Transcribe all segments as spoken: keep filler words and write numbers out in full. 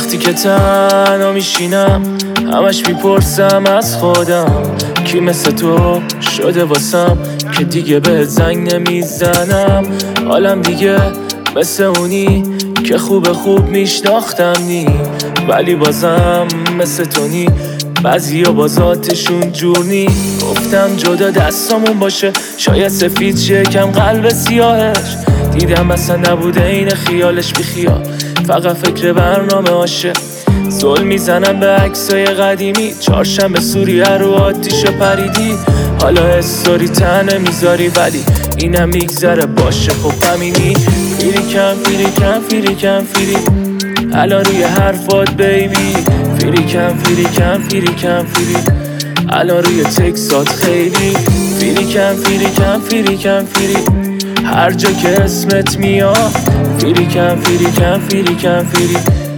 وقتی که تنها میشینم همش میپرسم از خودم کی مثل تو شده واسم که دیگه به زنگ نمیزنم. حالم دیگه مثل اونی که خوب خوب میشناختم نی، ولی بازم مثل تو نی، بعضی ها بازاتشون جور نی. گفتم جدا دستامون باشه، شاید سفید شه کم قلب سیاهش. دیدم اصلا نبوده این خیالش، بی خیال فقط فکر برنامه هاشه. زل میزنم به عکسای قدیمی، چهارشنبه سوریه رو آتیش پریدی. حالا استوری تنه میذاری ولی اینم میگذره باشه خب همینی. فیری کم فیری کم فیری کم فیری الان روی حرفات بیبی. فیری کم فیری کم فیری کم فیری الان روی تکسات خیلی. فیری کم فیری کم فیری کم فیری هر جا که اسمت میاد. فیری کم فیری کم فیری کم فیری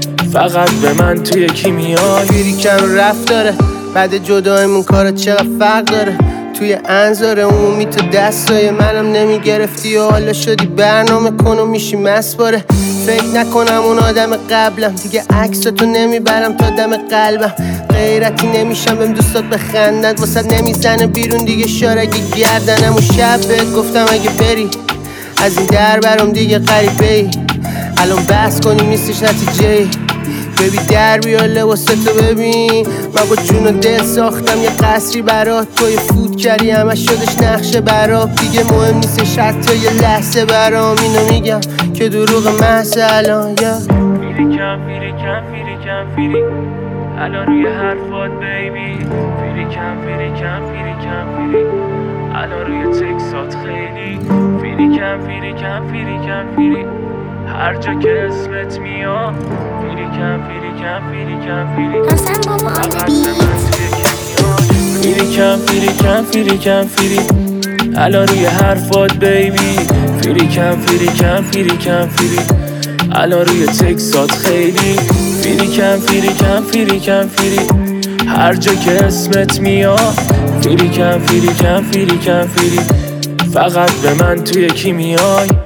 فقط به من توی کی میای. فیری کم رفت داره بعد جدایمون کارا چقدر فرق داره. توی انظار عمومی تو دستای منم نمیگرفتی و حالا شدی برنامه کن و میشی مسباره. فکر نکنم اون آدم قبلم دیگه، عکساتو نمیبرم تا دم قلبم. غیرتی نمیشم بهم دوستات بخندن، واسه نمیزنه بیرون دیگه شارگی گردنم. و شب بهت گفتم اگه بری از این در برام دیگه غریبه ای. الان بحث کنیم نیستش نتیجه. ببی در بیا لباستو ببین، من با جون و دل ساختم یه قصری برات. توی فوت کردی همش شدش نقشه برات. دیگه مهم نیستش حتی یه لحظه برام. اینو میگم که دروغ محض الان. یا فیری کم فیری کم فیری کم فیری الان روی حرفات بیبی. فیری کم فیری کم فیری کم فیری الان روی تکسات خیلی. فیری کم فیری کم فیری کم فیری هر جا که اسمت میاد. فیری کم فیری کم فیری کم فیری فیری کم فیری کم فیری کم فیری الان روی حرفات بیبی. فیری کم فیری کم فیری کم فیری الان روی تکسات خیلی. فیری کم فیری کم فیری کم فیری هر جا که اسمت میاد. فیری کم فیری کم فیری کم فیری فقط به من توی کی میای.